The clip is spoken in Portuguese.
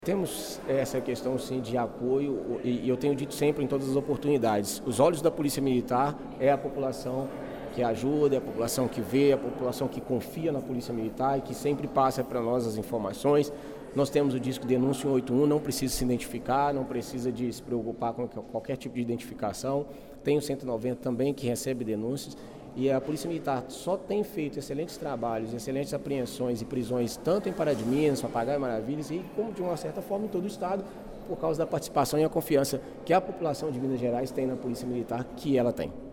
Temos essa questão sim de apoio e eu tenho dito sempre em todas as oportunidades, os olhos da Polícia Militar é a população que ajuda, é a população que vê, é a população que confia na Polícia Militar e que sempre passa para nós as informações. Nós temos o disco Denúncia 181, não precisa se identificar, não precisa de se preocupar com qualquer tipo de identificação. Tem o 190 também que recebe denúncias. E a Polícia Militar só tem feito excelentes trabalhos, excelentes apreensões e prisões, tanto em Pará de Minas, Papagaio e Maravilhas, e como de uma certa forma em todo o Estado, por causa da participação e a confiança que a população de Minas Gerais tem na Polícia Militar, que ela tem.